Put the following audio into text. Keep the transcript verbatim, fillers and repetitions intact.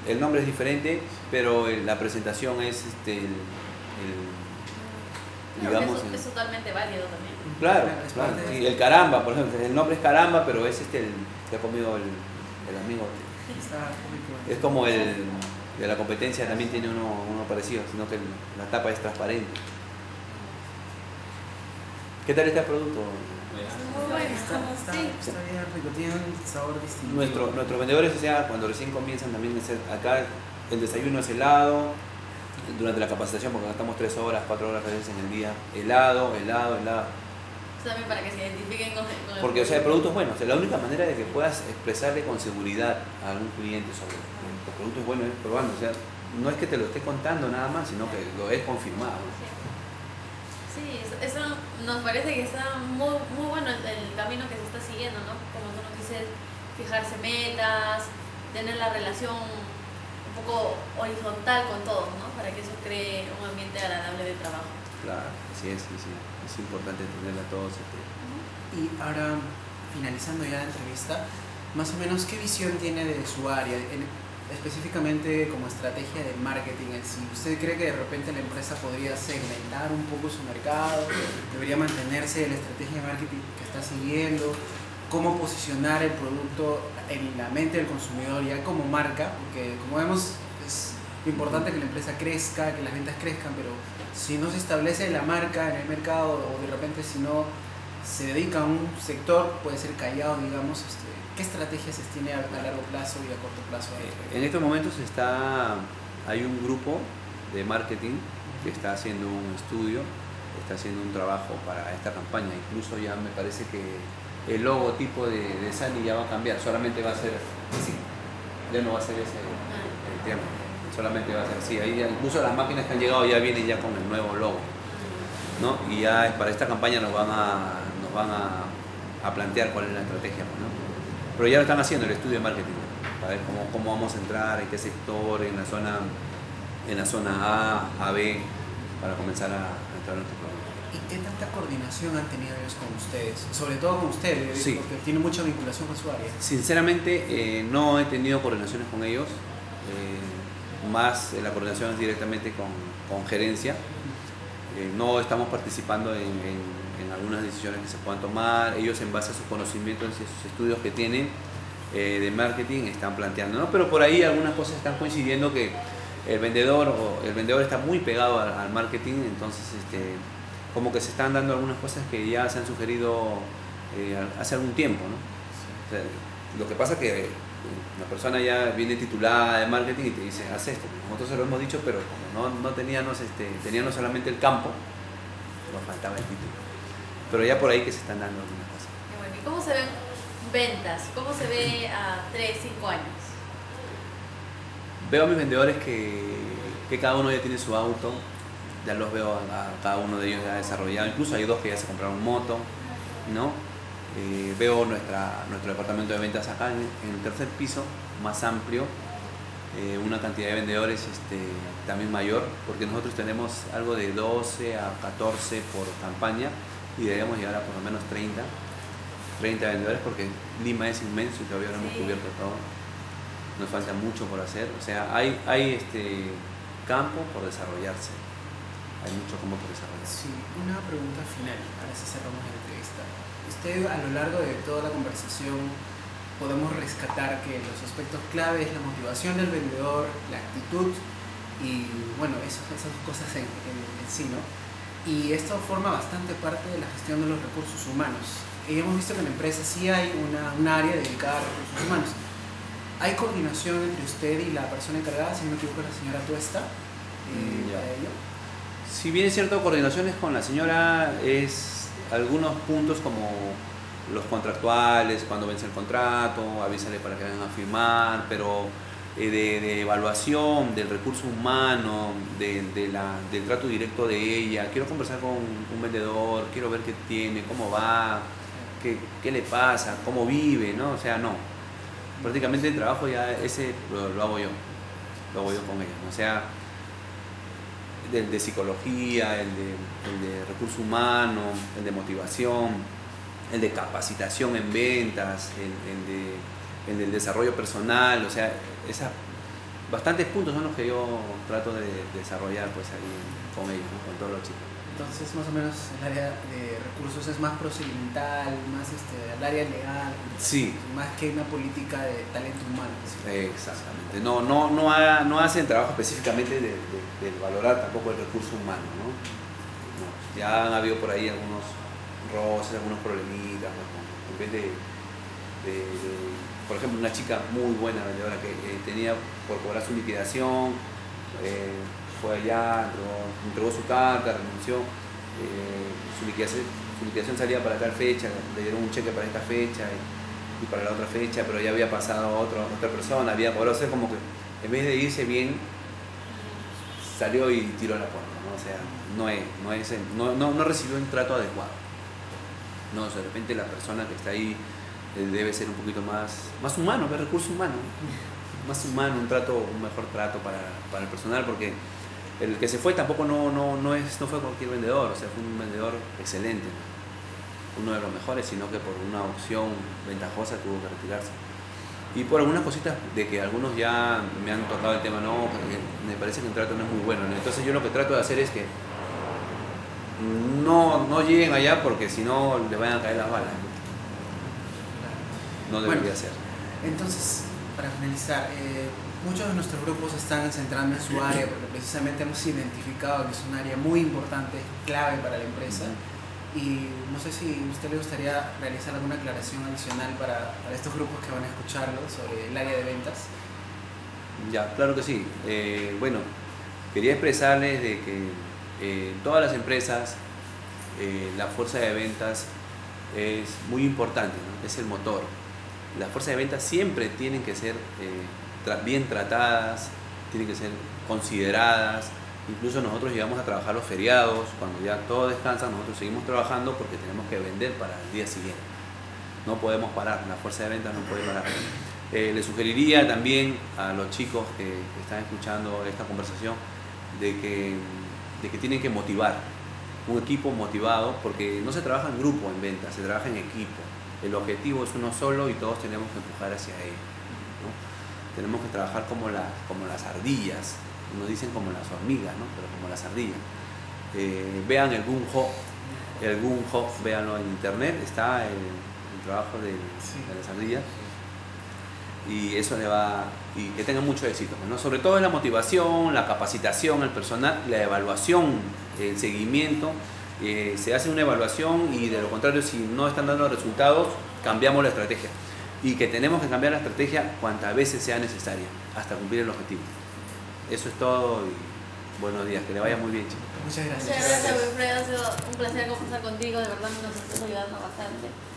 el nombre es diferente, pero el- la presentación es este, el, el- Creo digamos... que eso el- es totalmente válido también. claro, Es claro, parte de sí, esto. el caramba, por ejemplo, el nombre es caramba, pero es este el que ha comido el, el amigo. Está muy bueno. Es como el de la competencia, también tiene uno, uno parecido, sino que el- la tapa es transparente. ¿Qué tal está el producto? Muy bueno, Está, está, sí. está bien rico, tiene un sabor distinto. Nuestro, nuestros vendedores, o sea, cuando recién comienzan también a hacer, acá el desayuno es helado, durante la capacitación, porque gastamos tres horas, cuatro horas a veces en el día, helado, helado, helado. También para que se identifiquen con, con el Porque, o sea, el producto es bueno, o sea, la única manera de que puedas expresarle con seguridad a algún cliente sobre el producto es bueno es probando, o sea, no es que te lo esté contando nada más, sino que lo es confirmado. Sí, eso, eso nos parece que está muy, muy bueno el, el camino que se está siguiendo, ¿no? Como tú nos dices, fijarse metas, tener la relación un poco horizontal con todos, ¿no? Para que eso cree un ambiente agradable de trabajo. Claro, así es, sí, sí, es importante tenerla a todos. Este, Y ahora, finalizando ya la entrevista, más o menos, ¿qué visión tiene de su área? En- específicamente como estrategia de marketing en sí. ¿Usted cree que de repente la empresa podría segmentar un poco su mercado? ¿Debería mantenerse la estrategia de marketing que está siguiendo? ¿Cómo posicionar el producto en la mente del consumidor ya como marca? Porque como vemos es importante que la empresa crezca, que las ventas crezcan, pero si no se establece la marca en el mercado o de repente si no se dedica a un sector, puede ser callado, digamos, este, ¿qué estrategias se tiene a, a largo plazo y a corto plazo? En estos momentos está, hay un grupo de marketing que está haciendo un estudio, está haciendo un trabajo para esta campaña. Incluso ya me parece que el logotipo de, de Sally ya va a cambiar, solamente va a ser así, ya no va a ser ese el tema, solamente va a ser así. Ahí ya, incluso las máquinas que han llegado ya vienen ya con el nuevo logo, ¿no? Y ya para esta campaña nos van a, nos van a, a plantear cuál es la estrategia, ¿no? Pero ya lo están haciendo el estudio de marketing, para ver cómo, cómo vamos a entrar, en qué sector, en la zona, en la zona A, A, B, para comenzar a, a entrar en nuestro producto. ¿Y qué tanta coordinación han tenido ellos con ustedes? Sobre todo con ustedes, Sí. porque tiene mucha vinculación con su área. Sinceramente, eh, no he tenido coordinaciones con ellos, eh, más eh, la coordinación es directamente con, con gerencia. Eh, no estamos participando en, en, en algunas decisiones que se puedan tomar. Ellos, en base a sus conocimientos y sus estudios que tienen eh, de marketing, están planteando, ¿no? Pero por ahí algunas cosas están coincidiendo, que el vendedor o el vendedor está muy pegado al, al marketing, entonces este, como que se están dando algunas cosas que ya se han sugerido eh, hace algún tiempo, ¿no? O sea, lo que pasa es que la persona ya viene titulada de marketing y te dice, haz esto. Nosotros se lo hemos dicho, pero como no, no teníamos, este, teníamos solamente el campo, nos faltaba el título. Pero ya por ahí que se están dando algunas cosas. Qué bueno. ¿Y cómo se ven ventas? ¿Cómo se ve a tres, cinco años? Veo a mis vendedores que, que cada uno ya tiene su auto, ya los veo a, a cada uno de ellos ya desarrollado, incluso hay dos que ya se compraron moto, ¿no? Eh, veo nuestra, nuestro departamento de ventas acá en, en el tercer piso, más amplio, eh, una cantidad de vendedores este, también mayor, porque nosotros tenemos algo de doce a catorce por campaña y debemos llegar a por lo menos treinta, treinta vendedores, porque Lima es inmenso y todavía no hemos Sí. cubierto todo. Nos falta mucho por hacer, o sea, hay, hay este campo por desarrollarse, hay mucho campo por desarrollarse. Sí, una pregunta final, ahora sí cerramos la entrevista. Usted, a lo largo de toda la conversación, podemos rescatar que los aspectos clave es la motivación del vendedor, la actitud y, bueno, eso, esas cosas en, en, en sí, ¿no? Y esto forma bastante parte de la gestión de los recursos humanos. Y hemos visto que en la empresa sí hay una, un área dedicada a recursos humanos. ¿Hay coordinación entre usted y la persona encargada, si no me equivoco, la señora Tuesta, eh, Mm, ya. para ello? Si bien es cierto, coordinaciones con la señora es algunos puntos como los contractuales, cuando vence el contrato, avísale para que vengan a firmar, pero eh, de, de evaluación del recurso humano, de, de la, del trato directo de ella, quiero conversar con un vendedor, quiero ver qué tiene, cómo va, qué, qué le pasa, cómo vive, ¿no? O sea, no. Prácticamente el trabajo ya ese lo, lo hago yo, lo hago yo con ella, ¿no? O sea, el de psicología, el de, el de recurso humano, el de motivación, el de capacitación en ventas, el, el, de, el del desarrollo personal, o sea, esa bastantes puntos son los que yo trato de desarrollar pues ahí con ellos, ¿no? Con todos los chicos. Entonces, más o menos, el área de recursos es más procedimental, más este, el área legal, Sí. más que una política de talento humano. ¿Sí? Exactamente. No, no, no, ha- no hacen trabajo específicamente de, de- de valorar tampoco el recurso humano, ¿no? No. Ya han habido por ahí algunos roces, algunos problemitas, ¿no? Con- en vez de, de- de- por ejemplo, una chica muy buena vendedora que eh, tenía por cobrar su liquidación, eh, fue allá, entregó, entregó su carta, renunció, eh, su, liquidación, su liquidación salía para tal fecha, le dieron un cheque para esta fecha y, y para la otra fecha, pero ya había pasado a otro, otra persona, había cobrado, o sea, como que en vez de irse bien, salió y tiró la puerta, ¿no? O sea, no, es, no, es, no, no, no recibió un trato adecuado. No, o sea, de repente la persona que está ahí eh, debe ser un poquito más, más humano, ver recurso humano, ¿no? Más humano, un trato, un mejor trato para, para el personal, porque el que se fue tampoco no, no, no, es, no fue cualquier vendedor, o sea, fue un vendedor excelente, ¿no? Uno de los mejores, sino que por una opción ventajosa tuvo que retirarse. Y por algunas cositas de que algunos ya me han tocado el tema, no, porque me parece que el trato no es muy bueno, ¿no? Entonces yo lo que trato de hacer es que no, no lleguen allá porque si no les van a caer las balas, ¿no? No debería Bueno, ser. Entonces, para finalizar, eh, muchos de nuestros grupos están centrando en su área porque precisamente hemos identificado que es un área muy importante, clave para la empresa. Y no sé si a usted le gustaría realizar alguna aclaración adicional para, para estos grupos que van a escucharlo sobre el área de ventas. Ya, claro que sí. Eh, bueno, quería expresarles de que eh, en todas las empresas eh, la fuerza de ventas es muy importante, ¿no? Es el motor. Las fuerzas de ventas siempre tienen que ser eh, tra- bien tratadas, tienen que ser consideradas. Incluso nosotros llegamos a trabajar los feriados, cuando ya todos descansan, nosotros seguimos trabajando porque tenemos que vender para el día siguiente. No podemos parar, la fuerza de ventas no puede parar. Eh, le sugeriría también a los chicos que, que están escuchando esta conversación de que, de que tienen que motivar, un equipo motivado, porque no se trabaja en grupo en ventas, se trabaja en equipo. El objetivo es uno solo y todos tenemos que empujar hacia él, ¿no? Tenemos que trabajar como, la, como las ardillas, nos dicen como las hormigas, ¿no? Pero como las ardillas. Eh, vean el Gung Ho, el Gung Ho, véanlo en internet, está el, el trabajo de, Sí. de las ardillas. Y eso le va, y que tengan mucho éxito, ¿no? Sobre todo en la motivación, la capacitación al personal, la evaluación, el seguimiento. Eh, se hace una evaluación y de lo contrario, si no están dando resultados, cambiamos la estrategia. Y que tenemos que cambiar la estrategia cuantas veces sea necesaria hasta cumplir el objetivo. Eso es todo y buenos días, que le vaya muy bien, chicos. Muchas gracias. Muchas gracias, Wilfredo. Ha sido un placer conversar contigo. De verdad nos estás ayudando bastante.